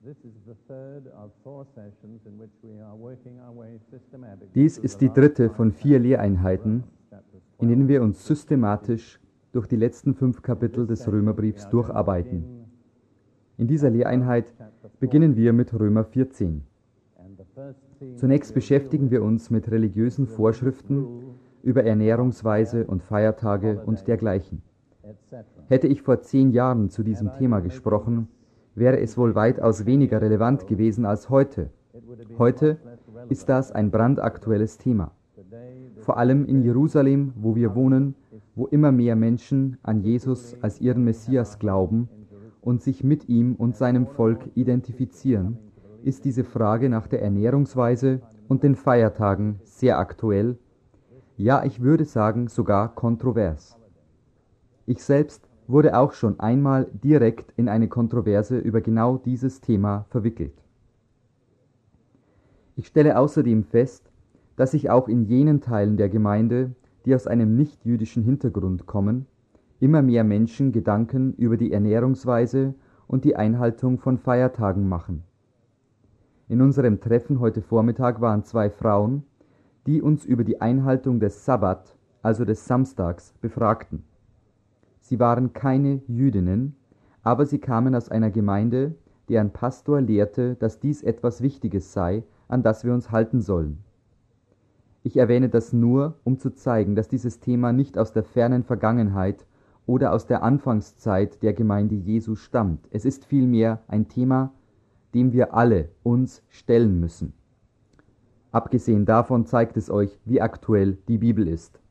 Dies ist die dritte von 4 Lehreinheiten, in denen wir uns systematisch durch die letzten 5 Kapitel des Römerbriefs durcharbeiten. In dieser Lehreinheit beginnen wir mit Römer 14. Zunächst beschäftigen wir uns mit religiösen Vorschriften über Ernährungsweise und Feiertage und dergleichen. Hätte ich vor 10 Jahren zu diesem Thema gesprochen, wäre es wohl weitaus weniger relevant gewesen als heute. Heute ist das ein brandaktuelles Thema. Vor allem in Jerusalem, wo wir wohnen, wo immer mehr Menschen an Jesus als ihren Messias glauben und sich mit ihm und seinem Volk identifizieren, ist diese Frage nach der Ernährungsweise und den Feiertagen sehr aktuell, ja, ich würde sagen sogar kontrovers. Ich selbst wurde auch schon einmal direkt in eine Kontroverse über genau dieses Thema verwickelt. Ich stelle außerdem fest, dass sich auch in jenen Teilen der Gemeinde, die aus einem nicht-jüdischen Hintergrund kommen, immer mehr Menschen Gedanken über die Ernährungsweise und die Einhaltung von Feiertagen machen. In unserem Treffen heute Vormittag waren 2 Frauen, die uns über die Einhaltung des Sabbat, also des Samstags, befragten. Sie waren keine Jüdinnen, aber sie kamen aus einer Gemeinde, deren Pastor lehrte, dass dies etwas Wichtiges sei, an das wir uns halten sollen. Ich erwähne das nur, um zu zeigen, dass dieses Thema nicht aus der fernen Vergangenheit oder aus der Anfangszeit der Gemeinde Jesu stammt. Es ist vielmehr ein Thema, dem wir alle uns stellen müssen. Abgesehen davon zeigt es euch, wie aktuell die Bibel ist.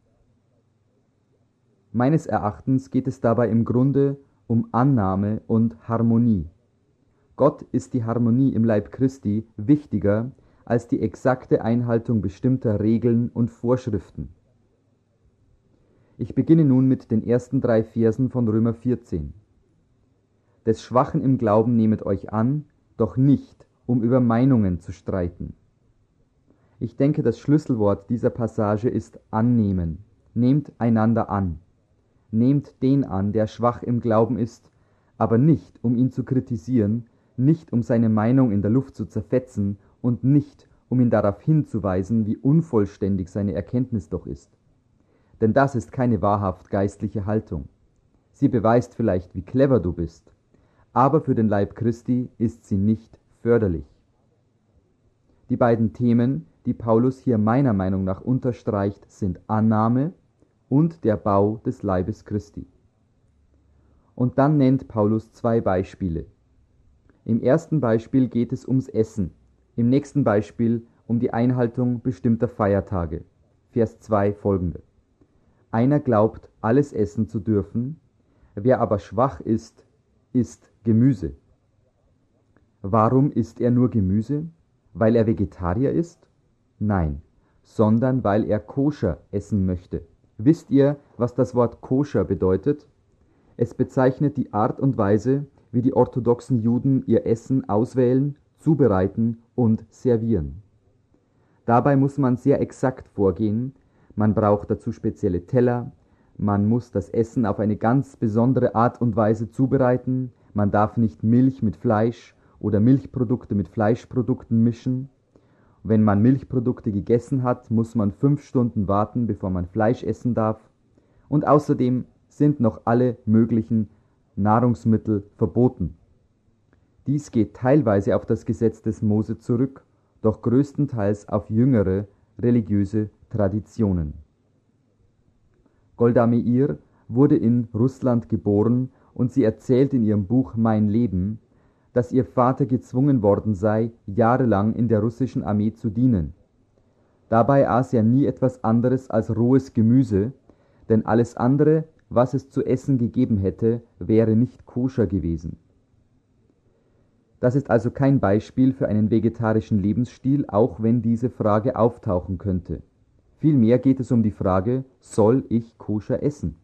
Meines Erachtens geht es dabei im Grunde um Annahme und Harmonie. Gott ist die Harmonie im Leib Christi wichtiger als die exakte Einhaltung bestimmter Regeln und Vorschriften. Ich beginne nun mit den ersten 3 Versen von Römer 14. Des Schwachen im Glauben nehmet euch an, doch nicht, um über Meinungen zu streiten. Ich denke, das Schlüsselwort dieser Passage ist annehmen. Nehmt einander an. Nehmt den an, der schwach im Glauben ist, aber nicht, um ihn zu kritisieren, nicht, um seine Meinung in der Luft zu zerfetzen und nicht, um ihn darauf hinzuweisen, wie unvollständig seine Erkenntnis doch ist. Denn das ist keine wahrhaft geistliche Haltung. Sie beweist vielleicht, wie clever du bist, aber für den Leib Christi ist sie nicht förderlich. Die beiden Themen, die Paulus hier meiner Meinung nach unterstreicht, sind Annahme und der Bau des Leibes Christi. Und dann nennt Paulus 2 Beispiele. Im ersten Beispiel geht es ums Essen, im nächsten Beispiel um die Einhaltung bestimmter Feiertage. Vers 2 folgende. Einer glaubt, alles essen zu dürfen, wer aber schwach ist, isst Gemüse. Warum isst er nur Gemüse? Weil er Vegetarier ist? Nein, sondern weil er koscher essen möchte. Wisst ihr, was das Wort koscher bedeutet? Es bezeichnet die Art und Weise, wie die orthodoxen Juden ihr Essen auswählen, zubereiten und servieren. Dabei muss man sehr exakt vorgehen, man braucht dazu spezielle Teller, man muss das Essen auf eine ganz besondere Art und Weise zubereiten, man darf nicht Milch mit Fleisch oder Milchprodukte mit Fleischprodukten mischen. Wenn man Milchprodukte gegessen hat, muss man 5 Stunden warten, bevor man Fleisch essen darf. Und außerdem sind noch alle möglichen Nahrungsmittel verboten. Dies geht teilweise auf das Gesetz des Mose zurück, doch größtenteils auf jüngere religiöse Traditionen. Golda Meir wurde in Russland geboren und sie erzählt in ihrem Buch Mein Leben, dass ihr Vater gezwungen worden sei, jahrelang in der russischen Armee zu dienen. Dabei aß er nie etwas anderes als rohes Gemüse, denn alles andere, was es zu essen gegeben hätte, wäre nicht koscher gewesen. Das ist also kein Beispiel für einen vegetarischen Lebensstil, auch wenn diese Frage auftauchen könnte. Vielmehr geht es um die Frage, soll ich koscher essen?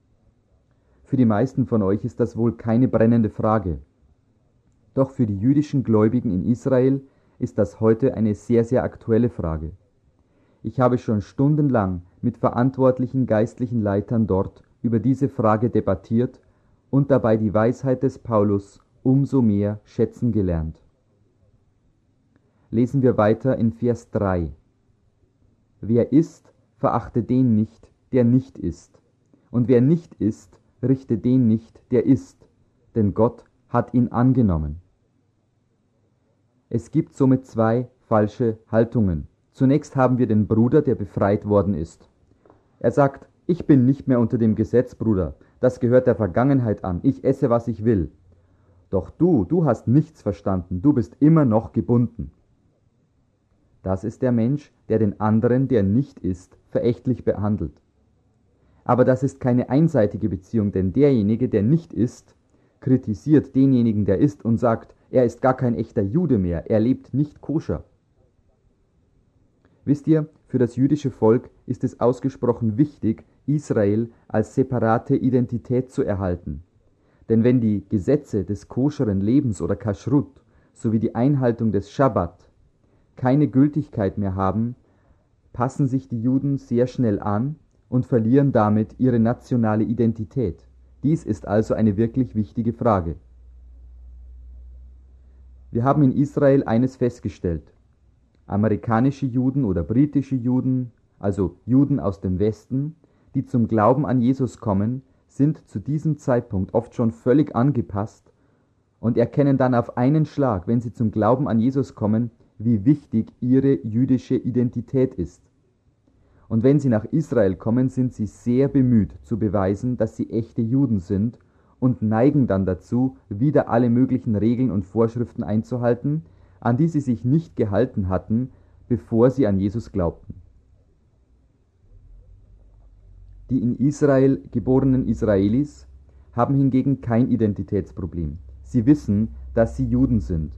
Für die meisten von euch ist das wohl keine brennende Frage. Doch für die jüdischen Gläubigen in Israel ist das heute eine sehr, sehr aktuelle Frage. Ich habe schon stundenlang mit verantwortlichen geistlichen Leitern dort über diese Frage debattiert und dabei die Weisheit des Paulus umso mehr schätzen gelernt. Lesen wir weiter in Vers 3. Wer isst, verachte den nicht, der nicht isst. Und wer nicht isst, richte den nicht, der isst, denn Gott hat ihn angenommen. Es gibt somit zwei falsche Haltungen. Zunächst haben wir den Bruder, der befreit worden ist. Er sagt, ich bin nicht mehr unter dem Gesetz, Bruder, das gehört der Vergangenheit an, ich esse, was ich will. Doch du hast nichts verstanden, du bist immer noch gebunden. Das ist der Mensch, der den anderen, der nicht isst, verächtlich behandelt. Aber das ist keine einseitige Beziehung, denn derjenige, der nicht isst, kritisiert denjenigen, der isst und sagt, er ist gar kein echter Jude mehr, er lebt nicht koscher. Wisst ihr, für das jüdische Volk ist es ausgesprochen wichtig, Israel als separate Identität zu erhalten. Denn wenn die Gesetze des koscheren Lebens oder Kashrut sowie die Einhaltung des Schabbat keine Gültigkeit mehr haben, passen sich die Juden sehr schnell an und verlieren damit ihre nationale Identität. Dies ist also eine wirklich wichtige Frage. Wir haben in Israel eines festgestellt. Amerikanische Juden oder britische Juden, also Juden aus dem Westen, die zum Glauben an Jesus kommen, sind zu diesem Zeitpunkt oft schon völlig angepasst und erkennen dann auf einen Schlag, wenn sie zum Glauben an Jesus kommen, wie wichtig ihre jüdische Identität ist. Und wenn sie nach Israel kommen, sind sie sehr bemüht zu beweisen, dass sie echte Juden sind und neigen dann dazu, wieder alle möglichen Regeln und Vorschriften einzuhalten, an die sie sich nicht gehalten hatten, bevor sie an Jesus glaubten. Die in Israel geborenen Israelis haben hingegen kein Identitätsproblem. Sie wissen, dass sie Juden sind.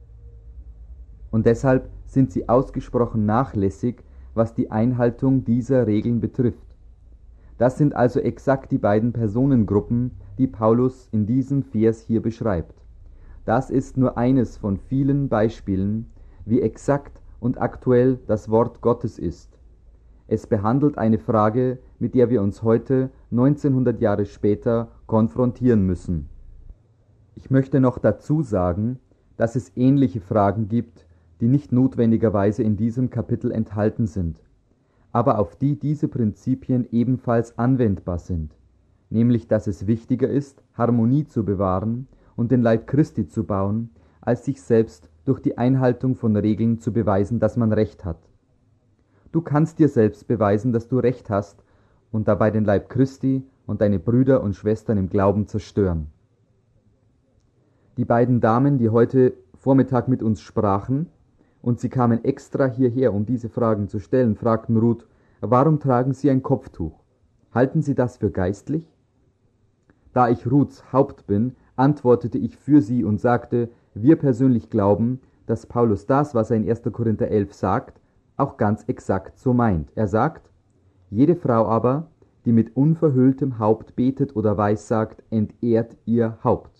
Und deshalb sind sie ausgesprochen nachlässig, was die Einhaltung dieser Regeln betrifft. Das sind also exakt die beiden Personengruppen, die Paulus in diesem Vers hier beschreibt. Das ist nur eines von vielen Beispielen, wie exakt und aktuell das Wort Gottes ist. Es behandelt eine Frage, mit der wir uns heute, 1900 Jahre später, konfrontieren müssen. Ich möchte noch dazu sagen, dass es ähnliche Fragen gibt, die nicht notwendigerweise in diesem Kapitel enthalten sind, aber auf die diese Prinzipien ebenfalls anwendbar sind, nämlich dass es wichtiger ist, Harmonie zu bewahren und den Leib Christi zu bauen, als sich selbst durch die Einhaltung von Regeln zu beweisen, dass man Recht hat. Du kannst dir selbst beweisen, dass du Recht hast und dabei den Leib Christi und deine Brüder und Schwestern im Glauben zerstören. Die beiden Damen, die heute Vormittag mit uns sprachen, und sie kamen extra hierher, um diese Fragen zu stellen, fragten Ruth, warum tragen Sie ein Kopftuch? Halten Sie das für geistlich? Da ich Ruths Haupt bin, antwortete ich für sie und sagte, wir persönlich glauben, dass Paulus das, was er in 1. Korinther 11 sagt, auch ganz exakt so meint. Er sagt, jede Frau aber, die mit unverhülltem Haupt betet oder weissagt, entehrt ihr Haupt.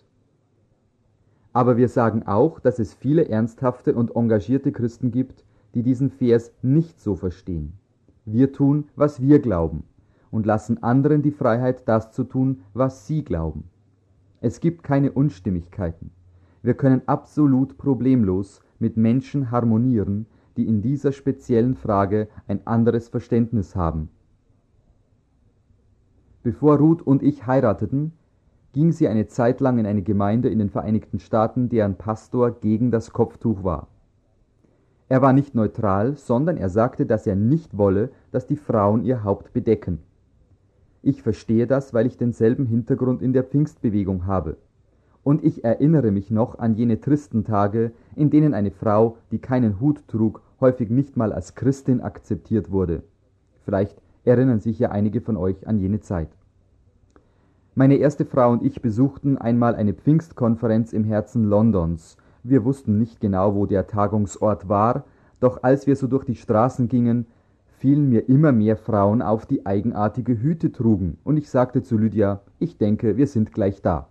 Aber wir sagen auch, dass es viele ernsthafte und engagierte Christen gibt, die diesen Vers nicht so verstehen. Wir tun, was wir glauben und lassen anderen die Freiheit, das zu tun, was sie glauben. Es gibt keine Unstimmigkeiten. Wir können absolut problemlos mit Menschen harmonieren, die in dieser speziellen Frage ein anderes Verständnis haben. Bevor Ruth und ich heirateten, ging sie eine Zeit lang in eine Gemeinde in den Vereinigten Staaten, deren Pastor gegen das Kopftuch war. Er war nicht neutral, sondern er sagte, dass er nicht wolle, dass die Frauen ihr Haupt bedecken. Ich verstehe das, weil ich denselben Hintergrund in der Pfingstbewegung habe. Und ich erinnere mich noch an jene tristen Tage, in denen eine Frau, die keinen Hut trug, häufig nicht mal als Christin akzeptiert wurde. Vielleicht erinnern sich ja einige von euch an jene Zeit. Meine erste Frau und ich besuchten einmal eine Pfingstkonferenz im Herzen Londons. Wir wussten nicht genau, wo der Tagungsort war, doch als wir so durch die Straßen gingen, fielen mir immer mehr Frauen auf, die eigenartige Hüte trugen, und ich sagte zu Lydia, ich denke, wir sind gleich da.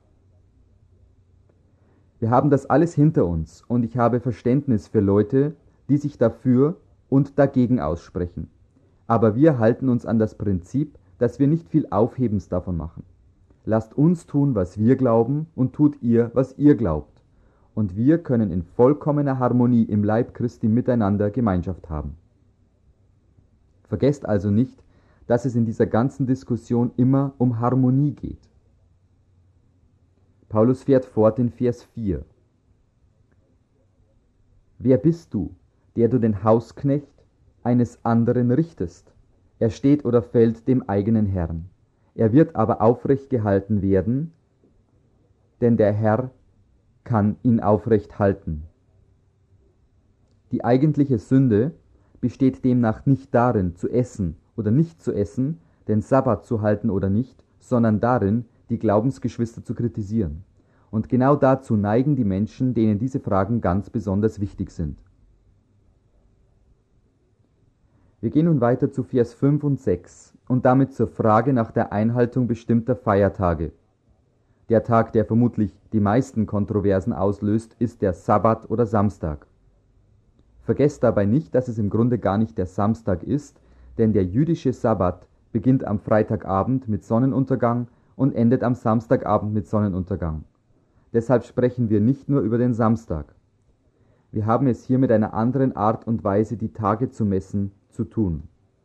Wir haben das alles hinter uns, und ich habe Verständnis für Leute, die sich dafür und dagegen aussprechen. Aber wir halten uns an das Prinzip, dass wir nicht viel Aufhebens davon machen. Lasst uns tun, was wir glauben, und tut ihr, was ihr glaubt. und wir können in vollkommener Harmonie im Leib Christi miteinander Gemeinschaft haben. Vergesst also nicht, dass es in dieser ganzen Diskussion immer um Harmonie geht. Paulus fährt fort in Vers 4. Wer bist du, der du den Hausknecht eines anderen richtest? Er steht oder fällt dem eigenen Herrn. Er wird aber aufrecht gehalten werden, denn der Herr kann ihn aufrecht halten. Die eigentliche Sünde besteht demnach nicht darin, zu essen oder nicht zu essen, den Sabbat zu halten oder nicht, sondern darin, die Glaubensgeschwister zu kritisieren. Und genau dazu neigen die Menschen, denen diese Fragen ganz besonders wichtig sind. Wir gehen nun weiter zu Vers 5 und 6 und damit zur Frage nach der Einhaltung bestimmter Feiertage. Der Tag, der vermutlich die meisten Kontroversen auslöst, ist der Sabbat oder Samstag. Vergesst dabei nicht, dass es im Grunde gar nicht der Samstag ist, denn der jüdische Sabbat beginnt am Freitagabend mit Sonnenuntergang und endet am Samstagabend mit Sonnenuntergang. Deshalb sprechen wir nicht nur über den Samstag. Wir haben es hier mit einer anderen Art und Weise, die Tage zu messen, zu tun.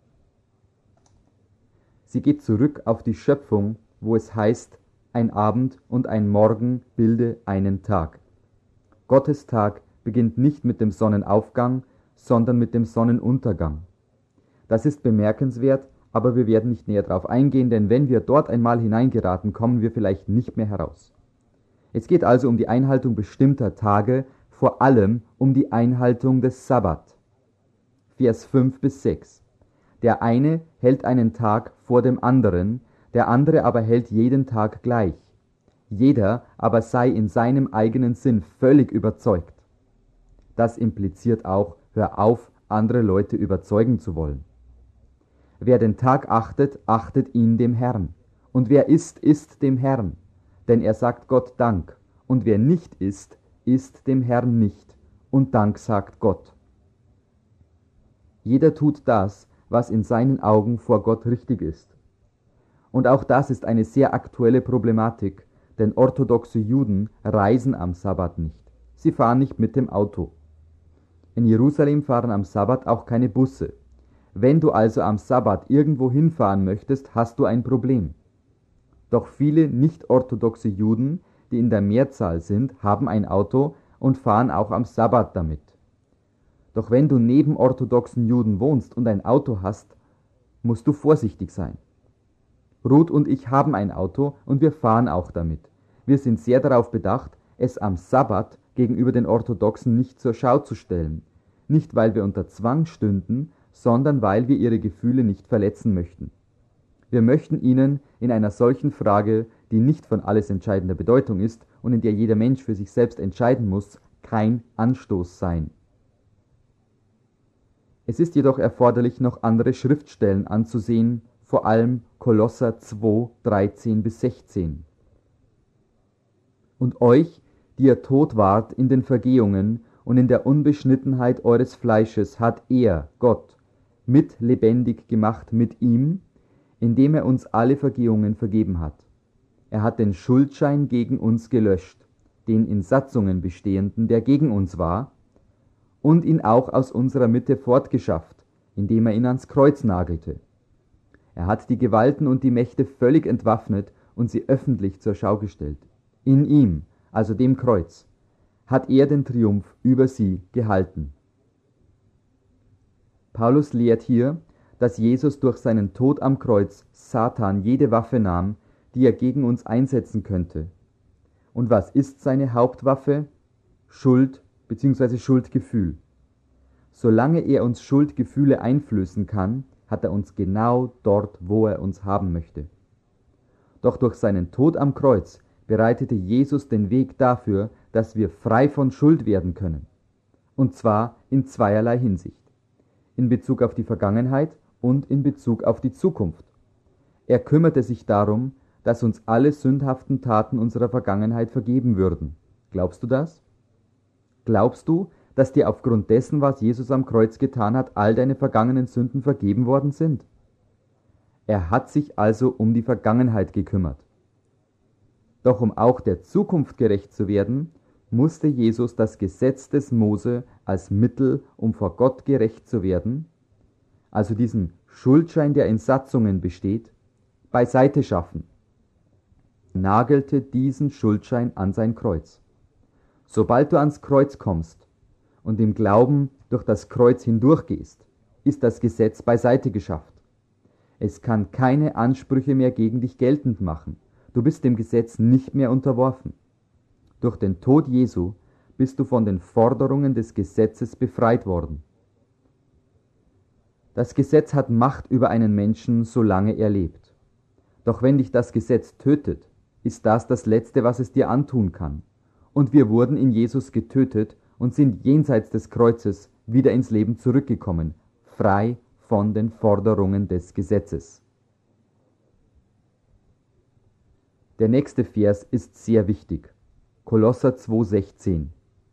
Sie geht zurück auf die Schöpfung, wo es heißt, ein Abend und ein Morgen bilde einen Tag. Gottes Tag beginnt nicht mit dem Sonnenaufgang, sondern mit dem Sonnenuntergang. Das ist bemerkenswert, aber wir werden nicht näher darauf eingehen, denn wenn wir dort einmal hineingeraten, kommen wir vielleicht nicht mehr heraus. Es geht also um die Einhaltung bestimmter Tage, vor allem um die Einhaltung des Sabbat. Vers 5 bis 6. Der eine hält einen Tag vor dem anderen, der andere aber hält jeden Tag gleich. Jeder aber sei in seinem eigenen Sinn völlig überzeugt. Das impliziert auch, hör auf, andere Leute überzeugen zu wollen. Wer den Tag achtet, achtet ihn dem Herrn. Und wer isst, isst dem Herrn. Denn er sagt Gott Dank. Und wer nicht isst, isst dem Herrn nicht. Und Dank sagt Gott. Jeder tut das, was in seinen Augen vor Gott richtig ist. Und auch das ist eine sehr aktuelle Problematik, denn orthodoxe Juden reisen am Sabbat nicht. Sie fahren nicht mit dem Auto. In Jerusalem fahren am Sabbat auch keine Busse. Wenn du also am Sabbat irgendwo hinfahren möchtest, hast du ein Problem. Doch viele nicht-orthodoxe Juden, die in der Mehrzahl sind, haben ein Auto und fahren auch am Sabbat damit. Doch wenn du neben orthodoxen Juden wohnst und ein Auto hast, musst du vorsichtig sein. Ruth und ich haben ein Auto und wir fahren auch damit. Wir sind sehr darauf bedacht, es am Sabbat gegenüber den Orthodoxen nicht zur Schau zu stellen. Nicht, weil wir unter Zwang stünden, sondern weil wir ihre Gefühle nicht verletzen möchten. Wir möchten ihnen in einer solchen Frage, die nicht von alles entscheidender Bedeutung ist und in der jeder Mensch für sich selbst entscheiden muss, kein Anstoß sein. Es ist jedoch erforderlich, noch andere Schriftstellen anzusehen, vor allem Kolosser 2, 13 bis 16. Und euch, die ihr tot wart in den Vergehungen und in der Unbeschnittenheit eures Fleisches, hat er, Gott, mit lebendig gemacht mit ihm, indem er uns alle Vergehungen vergeben hat. Er hat den Schuldschein gegen uns gelöscht, den in Satzungen bestehenden, der gegen uns war, und ihn auch aus unserer Mitte fortgeschafft, indem er ihn ans Kreuz nagelte. Er hat die Gewalten und die Mächte völlig entwaffnet und sie öffentlich zur Schau gestellt. In ihm, also dem Kreuz, hat er den Triumph über sie gehalten. Paulus lehrt hier, dass Jesus durch seinen Tod am Kreuz Satan jede Waffe nahm, die er gegen uns einsetzen könnte. Und was ist seine Hauptwaffe? Schuld bzw. Schuldgefühl. Solange er uns Schuldgefühle einflößen kann, hat er uns genau dort, wo er uns haben möchte. Doch durch seinen Tod am Kreuz bereitete Jesus den Weg dafür, dass wir frei von Schuld werden können. Und zwar in zweierlei Hinsicht. In Bezug auf die Vergangenheit und in Bezug auf die Zukunft. Er kümmerte sich darum, dass uns alle sündhaften Taten unserer Vergangenheit vergeben würden. Glaubst du das? Glaubst du, dass dir aufgrund dessen, was Jesus am Kreuz getan hat, all deine vergangenen Sünden vergeben worden sind? Er hat sich also um die Vergangenheit gekümmert. Doch um auch der Zukunft gerecht zu werden, musste Jesus das Gesetz des Mose als Mittel, um vor Gott gerecht zu werden, also diesen Schuldschein, der in Satzungen besteht, beiseite schaffen, nagelte diesen Schuldschein an sein Kreuz. Sobald du ans Kreuz kommst und im Glauben durch das Kreuz hindurchgehst, ist das Gesetz beiseite geschafft. Es kann keine Ansprüche mehr gegen dich geltend machen. Du bist dem Gesetz nicht mehr unterworfen. Durch den Tod Jesu bist du von den Forderungen des Gesetzes befreit worden. Das Gesetz hat Macht über einen Menschen, solange er lebt. Doch wenn dich das Gesetz tötet, ist das Letzte, was es dir antun kann. Und wir wurden in Jesus getötet und sind jenseits des Kreuzes wieder ins Leben zurückgekommen, frei von den Forderungen des Gesetzes. Der nächste Vers ist sehr wichtig. Kolosser 2,16.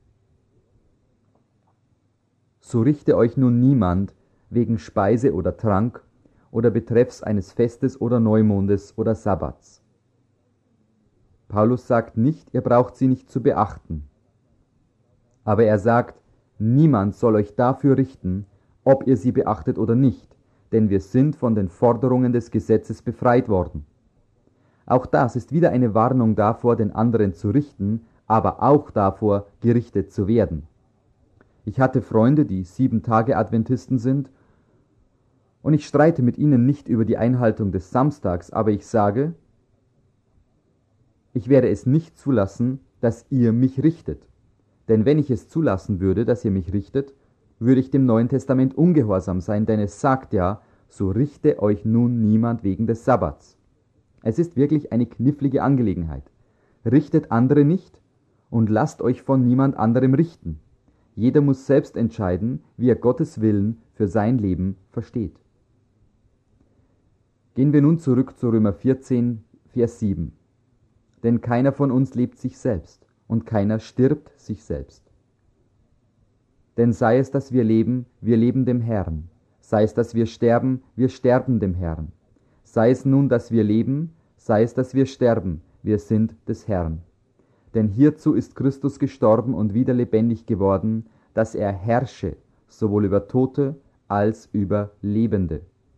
So richte euch nun niemand wegen Speise oder Trank oder betreffs eines Festes oder Neumondes oder Sabbats. Paulus sagt nicht, ihr braucht sie nicht zu beachten. Aber er sagt, niemand soll euch dafür richten, ob ihr sie beachtet oder nicht, denn wir sind von den Forderungen des Gesetzes befreit worden. Auch das ist wieder eine Warnung davor, den anderen zu richten, aber auch davor, gerichtet zu werden. Ich hatte Freunde, die 7-Tage-Adventisten sind, und ich streite mit ihnen nicht über die Einhaltung des Samstags, aber ich sage, ich werde es nicht zulassen, dass ihr mich richtet. Denn wenn ich es zulassen würde, dass ihr mich richtet, würde ich dem Neuen Testament ungehorsam sein, denn es sagt ja, so richte euch nun niemand wegen des Sabbats. Es ist wirklich eine knifflige Angelegenheit. Richtet andere nicht und lasst euch von niemand anderem richten. Jeder muss selbst entscheiden, wie er Gottes Willen für sein Leben versteht. Gehen wir nun zurück zu Römer 14, Vers 7. Denn keiner von uns lebt sich selbst und keiner stirbt sich selbst. Denn sei es, dass wir leben dem Herrn. Sei es, dass wir sterben dem Herrn. Sei es nun, dass wir leben, sei es, dass wir sterben, wir sind des Herrn. Denn hierzu ist Christus gestorben und wieder lebendig geworden, dass er herrsche, sowohl über Tote als über Lebende.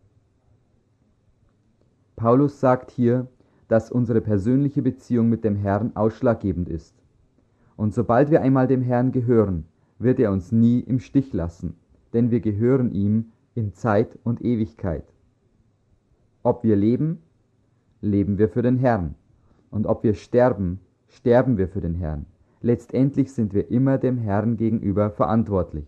Paulus sagt hier, dass unsere persönliche Beziehung mit dem Herrn ausschlaggebend ist. Und sobald wir einmal dem Herrn gehören, wird er uns nie im Stich lassen, denn wir gehören ihm in Zeit und Ewigkeit. Ob wir leben, leben wir für den Herrn. Und ob wir sterben, sterben wir für den Herrn. Letztendlich sind wir immer dem Herrn gegenüber verantwortlich.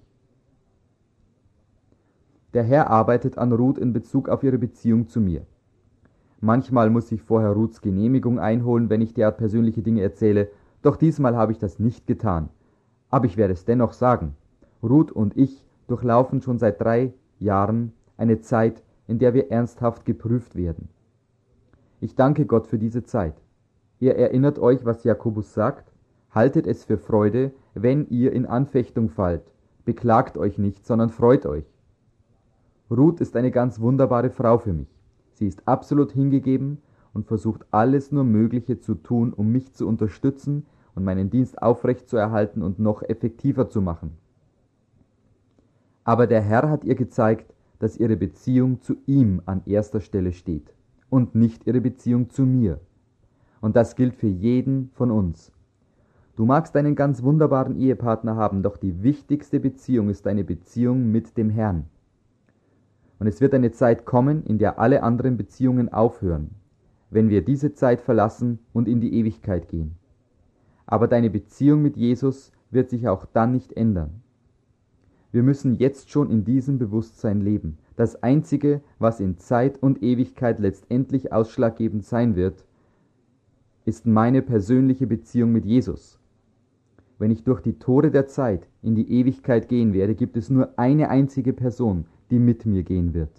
Der Herr arbeitet an Ruth in Bezug auf ihre Beziehung zu mir. Manchmal muss ich vorher Ruths Genehmigung einholen, wenn ich derart persönliche Dinge erzähle, doch diesmal habe ich das nicht getan. Aber ich werde es dennoch sagen. Ruth und ich durchlaufen schon seit 3 Jahren eine Zeit, in der wir ernsthaft geprüft werden. Ich danke Gott für diese Zeit. Ihr erinnert euch, was Jakobus sagt? Haltet es für Freude, wenn ihr in Anfechtung fallt. Beklagt euch nicht, sondern freut euch. Ruth ist eine ganz wunderbare Frau für mich. Sie ist absolut hingegeben und versucht alles nur Mögliche zu tun, um mich zu unterstützen und meinen Dienst aufrecht zu erhalten und noch effektiver zu machen. Aber der Herr hat ihr gezeigt, dass ihre Beziehung zu ihm an erster Stelle steht und nicht ihre Beziehung zu mir. Und das gilt für jeden von uns. Du magst einen ganz wunderbaren Ehepartner haben, doch die wichtigste Beziehung ist eine Beziehung mit dem Herrn. Und es wird eine Zeit kommen, in der alle anderen Beziehungen aufhören, wenn wir diese Zeit verlassen und in die Ewigkeit gehen. Aber deine Beziehung mit Jesus wird sich auch dann nicht ändern. Wir müssen jetzt schon in diesem Bewusstsein leben. Das Einzige, was in Zeit und Ewigkeit letztendlich ausschlaggebend sein wird, ist meine persönliche Beziehung mit Jesus. Wenn ich durch die Tore der Zeit in die Ewigkeit gehen werde, gibt es nur eine einzige Person, die mit mir gehen wird.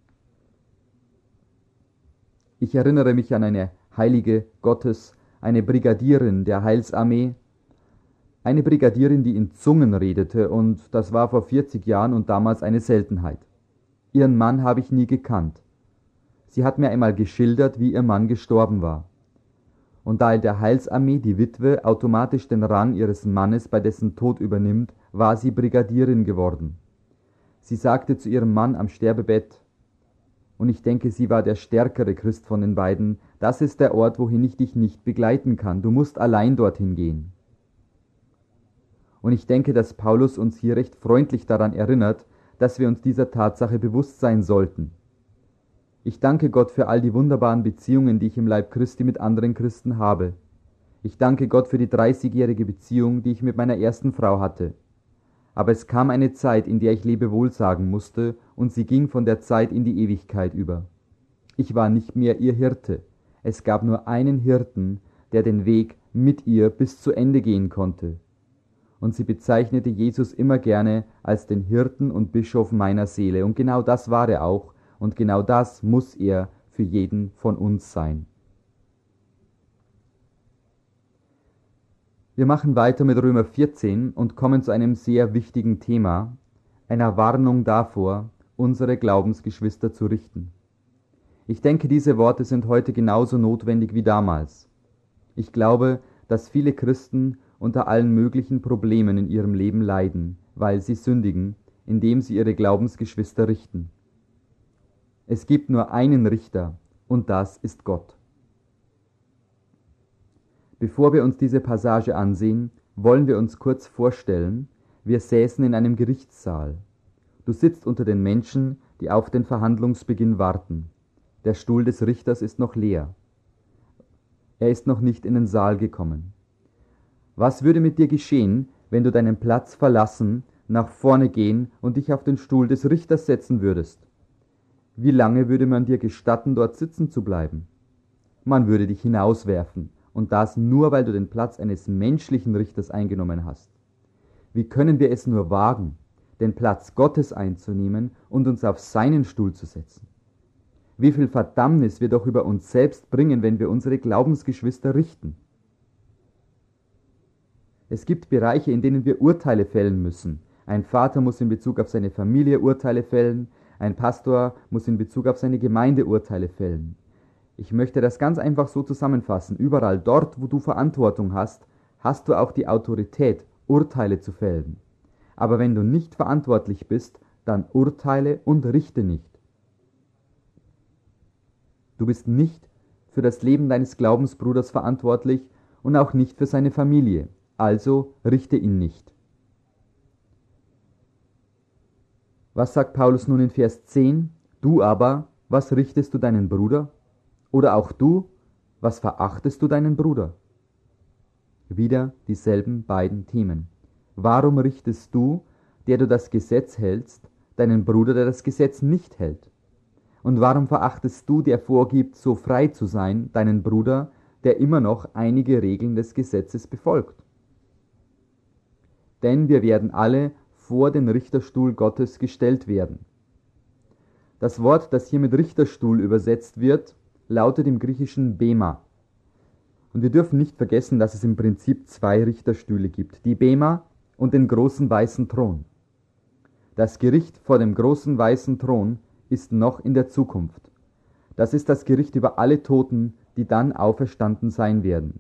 Ich erinnere mich an eine Heilige Gottes, eine Brigadierin der Heilsarmee, eine Brigadierin, die in Zungen redete, und das war vor 40 Jahren und damals eine Seltenheit. Ihren Mann habe ich nie gekannt. Sie hat mir einmal geschildert, wie ihr Mann gestorben war. und da in der Heilsarmee die Witwe automatisch den Rang ihres Mannes bei dessen Tod übernimmt, war sie Brigadierin geworden. Sie sagte zu ihrem Mann am Sterbebett, und ich denke, sie war der stärkere Christ von den beiden, das ist der Ort, wohin ich dich nicht begleiten kann, du musst allein dorthin gehen. Und ich denke, dass Paulus uns hier recht freundlich daran erinnert, dass wir uns dieser Tatsache bewusst sein sollten. Ich danke Gott für all die wunderbaren Beziehungen, die ich im Leib Christi mit anderen Christen habe. Ich danke Gott für die 30-jährige Beziehung, die ich mit meiner ersten Frau hatte. Aber es kam eine Zeit, in der ich Lebewohl sagen musste, und sie ging von der Zeit in die Ewigkeit über. Ich war nicht mehr ihr Hirte. Es gab nur einen Hirten, der den Weg mit ihr bis zu Ende gehen konnte. Und sie bezeichnete Jesus immer gerne als den Hirten und Bischof meiner Seele. Und genau das war er auch. Und genau das muss er für jeden von uns sein. Wir machen weiter mit Römer 14 und kommen zu einem sehr wichtigen Thema, einer Warnung davor, unsere Glaubensgeschwister zu richten. Ich denke, diese Worte sind heute genauso notwendig wie damals. Ich glaube, dass viele Christen unter allen möglichen Problemen in ihrem Leben leiden, weil sie sündigen, indem sie ihre Glaubensgeschwister richten. Es gibt nur einen Richter, und das ist Gott. Bevor wir uns diese Passage ansehen, wollen wir uns kurz vorstellen, wir säßen in einem Gerichtssaal. Du sitzt unter den Menschen, die auf den Verhandlungsbeginn warten. Der Stuhl des Richters ist noch leer. Er ist noch nicht in den Saal gekommen. Was würde mit dir geschehen, wenn du deinen Platz verlassen, nach vorne gehen und dich auf den Stuhl des Richters setzen würdest? Wie lange würde man dir gestatten, dort sitzen zu bleiben? Man würde dich hinauswerfen, und das nur, weil du den Platz eines menschlichen Richters eingenommen hast. Wie können wir es nur wagen, den Platz Gottes einzunehmen und uns auf seinen Stuhl zu setzen? Wie viel Verdammnis wir doch über uns selbst bringen, wenn wir unsere Glaubensgeschwister richten. Es gibt Bereiche, in denen wir Urteile fällen müssen. Ein Vater muss in Bezug auf seine Familie Urteile fällen, ein Pastor muss in Bezug auf seine Gemeinde Urteile fällen. Ich möchte das ganz einfach so zusammenfassen. Überall dort, wo du Verantwortung hast, hast du auch die Autorität, Urteile zu fällen. Aber wenn du nicht verantwortlich bist, dann urteile und richte nicht. Du bist nicht für das Leben deines Glaubensbruders verantwortlich und auch nicht für seine Familie. Also richte ihn nicht. Was sagt Paulus nun in Vers 10? Du aber, was richtest du deinen Bruder? Oder auch du, was verachtest du deinen Bruder? Wieder dieselben beiden Themen. Warum richtest du, der du das Gesetz hältst, deinen Bruder, der das Gesetz nicht hält? Und warum verachtest du, der vorgibt, so frei zu sein, deinen Bruder, der immer noch einige Regeln des Gesetzes befolgt? Denn wir werden alle vor den Richterstuhl Gottes gestellt werden. Das Wort, das hier mit Richterstuhl übersetzt wird, lautet im Griechischen Bema. Und wir dürfen nicht vergessen, dass es im Prinzip zwei Richterstühle gibt, die Bema und den großen weißen Thron. Das Gericht vor dem großen weißen Thron ist noch in der Zukunft. Das ist das Gericht über alle Toten, die dann auferstanden sein werden.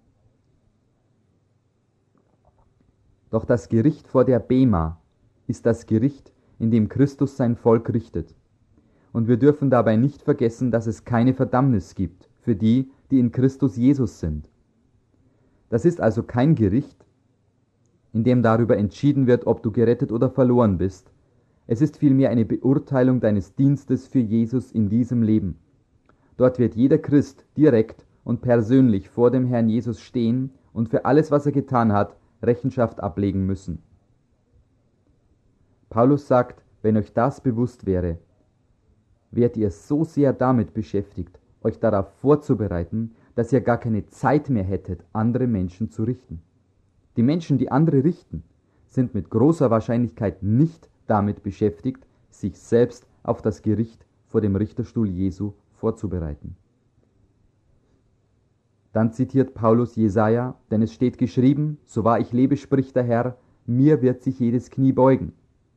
Doch das Gericht vor der Bema ist das Gericht, in dem Christus sein Volk richtet. Und wir dürfen dabei nicht vergessen, dass es keine Verdammnis gibt für die, die in Christus Jesus sind. Das ist also kein Gericht, in dem darüber entschieden wird, ob du gerettet oder verloren bist. Es ist vielmehr eine Beurteilung deines Dienstes für Jesus in diesem Leben. Dort wird jeder Christ direkt und persönlich vor dem Herrn Jesus stehen und für alles, was er getan hat, Rechenschaft ablegen müssen. Paulus sagt, wenn euch das bewusst wäre, wärt ihr so sehr damit beschäftigt, euch darauf vorzubereiten, dass ihr gar keine Zeit mehr hättet, andere Menschen zu richten. Die Menschen, die andere richten, sind mit großer Wahrscheinlichkeit nicht damit beschäftigt, sich selbst auf das Gericht vor dem Richterstuhl Jesu vorzubereiten. Dann zitiert Paulus Jesaja, denn es steht geschrieben, so wahr ich lebe, spricht der Herr, mir wird sich jedes Knie beugen.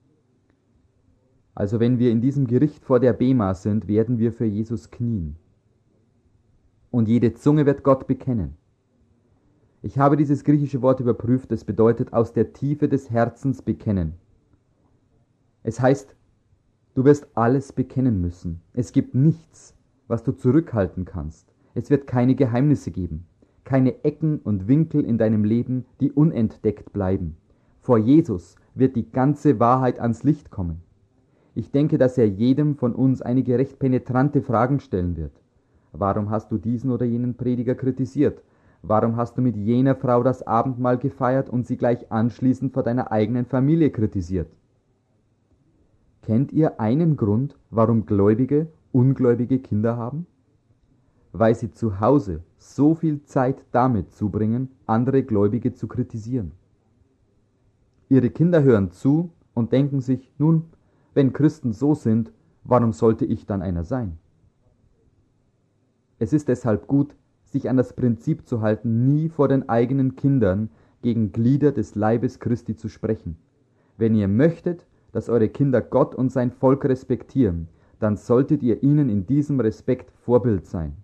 Also wenn wir in diesem Gericht vor der Bema sind, werden wir für Jesus knien. und jede Zunge wird Gott bekennen. Ich habe dieses griechische Wort überprüft, es bedeutet aus der Tiefe des Herzens bekennen. Es heißt, du wirst alles bekennen müssen. Es gibt nichts, was du zurückhalten kannst. Es wird keine Geheimnisse geben, keine Ecken und Winkel in deinem Leben, die unentdeckt bleiben. Vor Jesus wird die ganze Wahrheit ans Licht kommen. Ich denke, dass er jedem von uns einige recht penetrante Fragen stellen wird. Warum hast du diesen oder jenen Prediger kritisiert? Warum hast du mit jener Frau das Abendmahl gefeiert und sie gleich anschließend vor deiner eigenen Familie kritisiert? Kennt ihr einen Grund, warum Gläubige ungläubige Kinder haben? Weil sie zu Hause so viel Zeit damit zubringen, andere Gläubige zu kritisieren. Ihre Kinder hören zu und denken sich, nun, wenn Christen so sind, warum sollte ich dann einer sein? Es ist deshalb gut, sich an das Prinzip zu halten, nie vor den eigenen Kindern gegen Glieder des Leibes Christi zu sprechen. Wenn ihr möchtet, dass eure Kinder Gott und sein Volk respektieren, dann solltet ihr ihnen in diesem Respekt Vorbild sein.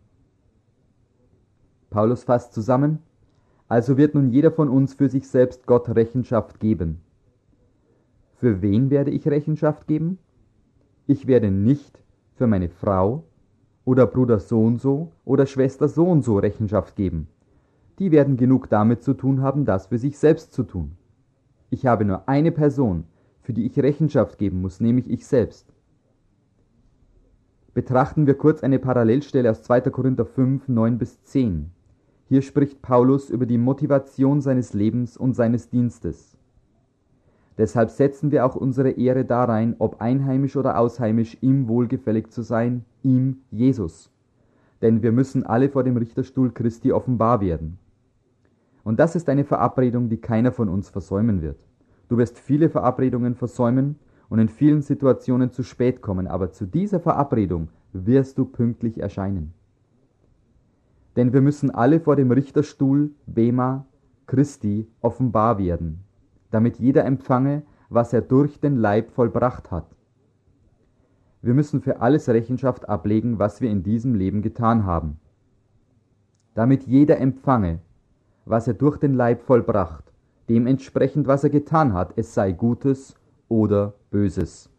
Paulus fasst zusammen, also wird nun jeder von uns für sich selbst Gott Rechenschaft geben. Für wen werde ich Rechenschaft geben? Ich werde nicht für meine Frau oder Bruder so und so oder Schwester so und so Rechenschaft geben. Die werden genug damit zu tun haben, das für sich selbst zu tun. Ich habe nur eine Person, für die ich Rechenschaft geben muss, nämlich ich selbst. Betrachten wir kurz eine Parallelstelle aus 2. Korinther 5, 9-10. Hier spricht Paulus über die Motivation seines Lebens und seines Dienstes. Deshalb setzen wir auch unsere Ehre darein, ob einheimisch oder ausheimisch, ihm wohlgefällig zu sein, ihm, Jesus. Denn wir müssen alle vor dem Richterstuhl Christi offenbar werden. Und das ist eine Verabredung, die keiner von uns versäumen wird. Du wirst viele Verabredungen versäumen und in vielen Situationen zu spät kommen, aber zu dieser Verabredung wirst du pünktlich erscheinen. Denn wir müssen alle vor dem Richterstuhl, Bema, Christi, offenbar werden, damit jeder empfange, was er durch den Leib vollbracht hat. Wir müssen für alles Rechenschaft ablegen, was wir in diesem Leben getan haben. Damit jeder empfange, was er durch den Leib vollbracht, dementsprechend, was er getan hat, es sei Gutes oder Böses.